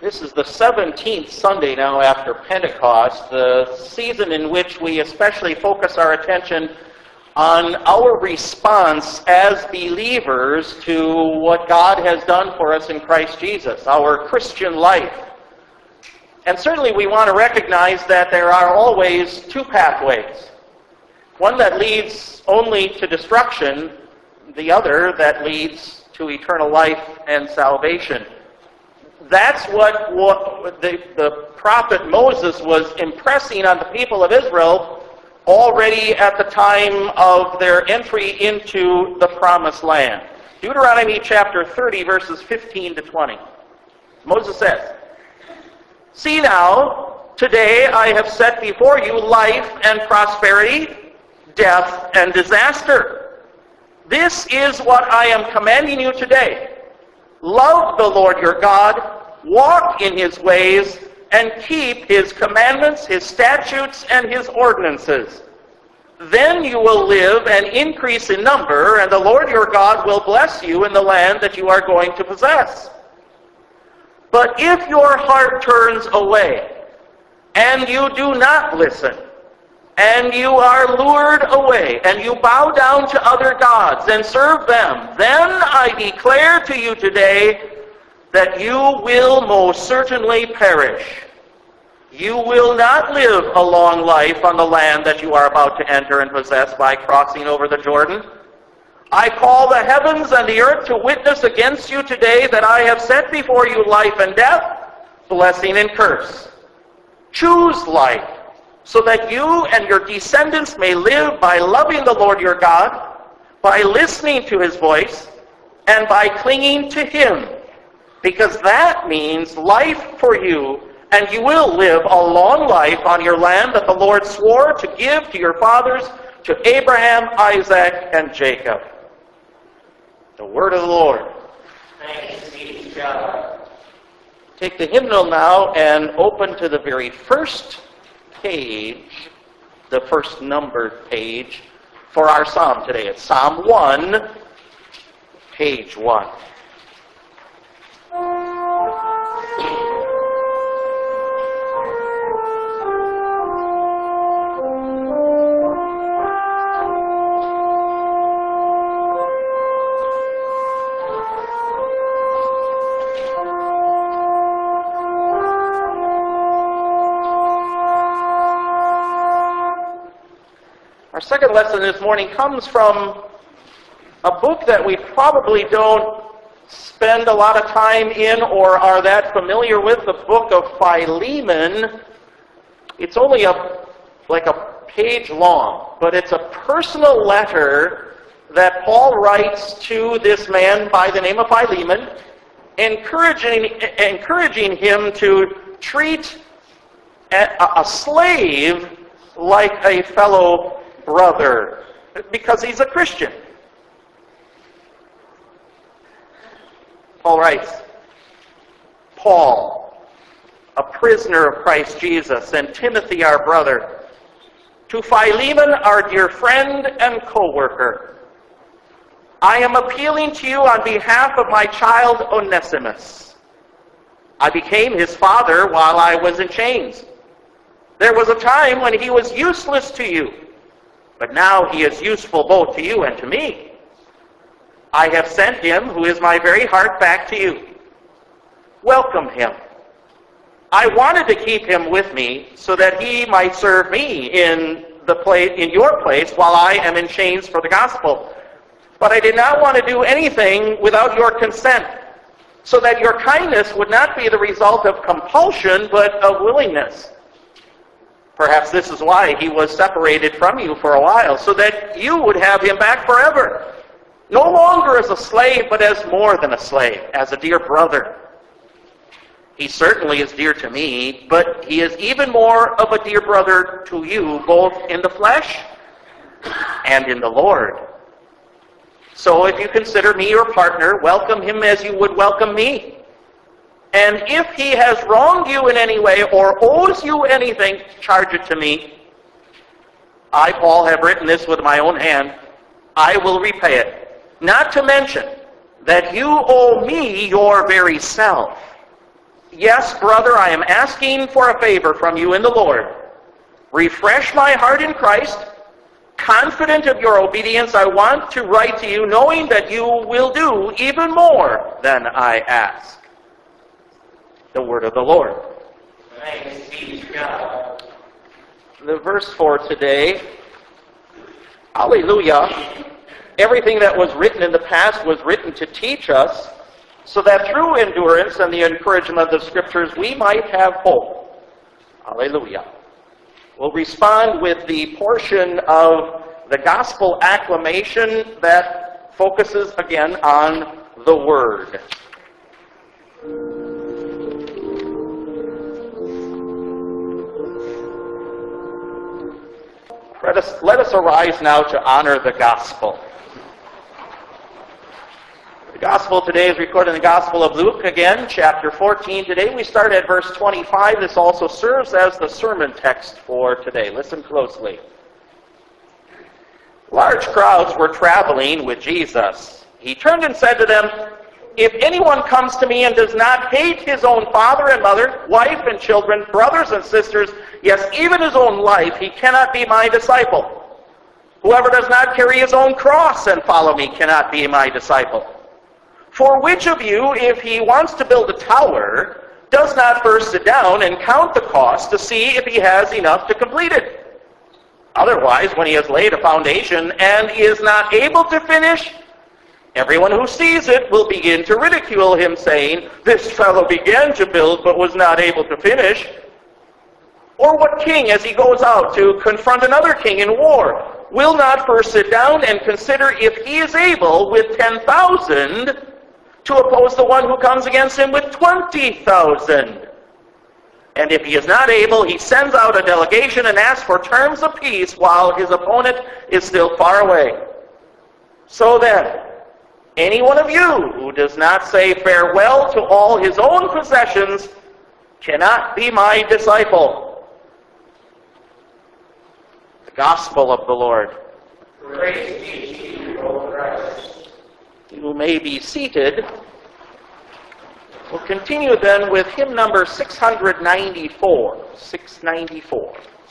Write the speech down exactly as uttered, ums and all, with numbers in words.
This is the seventeenth Sunday now after Pentecost, the season in which we especially focus our attention on our response as believers to what God has done for us in Christ Jesus, our Christian life. And certainly we want to recognize that there are always two pathways. One that leads only to destruction, the other that leads to eternal life and salvation. That's what, what the, the prophet Moses was impressing on the people of Israel already at the time of their entry into the promised land. Deuteronomy chapter thirty, verses fifteen to twenty. Moses says, "See now, today I have set before you life and prosperity, death and disaster. This is what I am commanding you today. Love the Lord your God, walk in his ways, and keep his commandments, his statutes, and his ordinances. Then you will live and increase in number, and the Lord your God will bless you in the land that you are going to possess. But if your heart turns away, and you do not listen, and you are lured away, and you bow down to other gods and serve them, then I declare to you today that you will most certainly perish. You will not live a long life on the land that you are about to enter and possess by crossing over the Jordan. I call the heavens and the earth to witness against you today that I have set before you life and death, blessing and curse. Choose life, so that you and your descendants may live by loving the Lord your God, by listening to his voice, and by clinging to him, because that means life for you, and you will live a long life on your land that the Lord swore to give to your fathers, to Abraham, Isaac, and Jacob." The word of the Lord. Thanks be to God. Take the hymnal now and open to the very first page, the first numbered page for our psalm today. It's Psalm one, page one. Our second lesson this morning comes from a book that we probably don't spend a lot of time in or are that familiar with, the book of Philemon. It's only a like a page long, but it's a personal letter that Paul writes to this man by the name of Philemon, encouraging, encouraging him to treat a, a slave like a fellow brother, because he's a Christian. Paul writes, "Paul, a prisoner of Christ Jesus, and Timothy, our brother, to Philemon, our dear friend and co-worker, I am appealing to you on behalf of my child Onesimus. I became his father while I was in chains. There was a time when he was useless to you, but now he is useful both to you and to me. I have sent him, who is my very heart, back to you. Welcome him. I wanted to keep him with me so that he might serve me in the place, in your place while I am in chains for the gospel. But I did not want to do anything without your consent, so that your kindness would not be the result of compulsion, but of willingness. Perhaps this is why he was separated from you for a while, so that you would have him back forever, no longer as a slave, but as more than a slave, as a dear brother. He certainly is dear to me, but he is even more of a dear brother to you, both in the flesh and in the Lord. So if you consider me your partner, welcome him as you would welcome me. And if he has wronged you in any way or owes you anything, charge it to me. I, Paul, have written this with my own hand. I will repay it. Not to mention that you owe me your very self. Yes, brother, I am asking for a favor from you in the Lord. Refresh my heart in Christ. Confident of your obedience, I want to write to you, knowing that you will do even more than I ask. The word of the Lord. Thanks be to God. The verse for today, hallelujah. Everything that was written in the past was written to teach us, so that through endurance and the encouragement of the Scriptures we might have hope. Hallelujah. We'll respond with the portion of the gospel acclamation that focuses again on the Word. Let us, let us arise now to honor the gospel. The gospel today is recorded in the Gospel of Luke, again, chapter fourteen. Today we start at verse twenty-five. This also serves as the sermon text for today. Listen closely. Large crowds were traveling with Jesus. He turned and said to them, "If anyone comes to me and does not hate his own father and mother, wife and children, brothers and sisters, yes, even his own life, he cannot be my disciple. Whoever does not carry his own cross and follow me cannot be my disciple. For which of you, if he wants to build a tower, does not first sit down and count the cost to see if he has enough to complete it? Otherwise, when he has laid a foundation and is not able to finish, everyone who sees it will begin to ridicule him, saying, 'This fellow began to build but was not able to finish.' Or what king, as he goes out to confront another king in war, will not first sit down and consider if he is able with ten thousand to oppose the one who comes against him with twenty thousand? And if he is not able, he sends out a delegation and asks for terms of peace while his opponent is still far away. So then, any one of you who does not say farewell to all his own possessions cannot be my disciple." The Gospel of the Lord. Praise be to you, O Christ. You may be seated. We'll continue then with hymn number six ninety-four. six ninety-four.